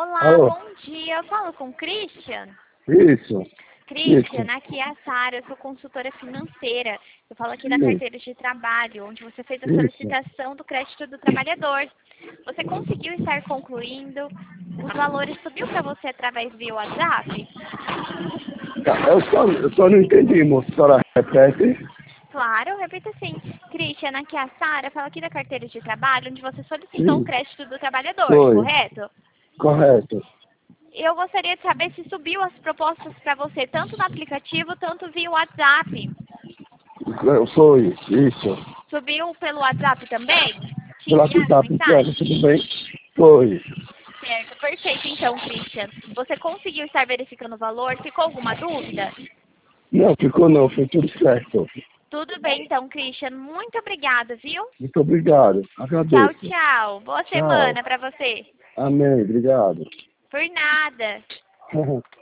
Olá, Alô? bom dia. Eu falo com o Christian. Isso. Christian, aqui é a Sara, eu sou consultora financeira. Eu falo aqui da Sim. carteira de trabalho, onde você fez a Isso. solicitação do crédito do trabalhador. Você conseguiu estar concluindo? Os valores subiu para você através do WhatsApp? Tá, eu só não entendi, moço. A senhora repete? Claro, repita assim. Christian, aqui é a Sara, falo aqui da carteira de trabalho, onde você solicitou o Sim. crédito do trabalhador, Foi. correto? Correto. Eu gostaria de saber se subiu as propostas para você, tanto no aplicativo, tanto via WhatsApp. Foi. Isso. Subiu pelo WhatsApp também? Te Pelo enviaram WhatsApp, mensagem? tudo bem? Foi. Certo, perfeito então, Christian. Você conseguiu estar verificando o valor? Ficou alguma dúvida? Não, ficou não. Foi tudo certo. Tudo bem então, Christian. Muito obrigada, viu? Muito obrigado. Tchau, Agradeço. tchau. Boa Tchau. semana para você. Amém. Obrigado. Por nada.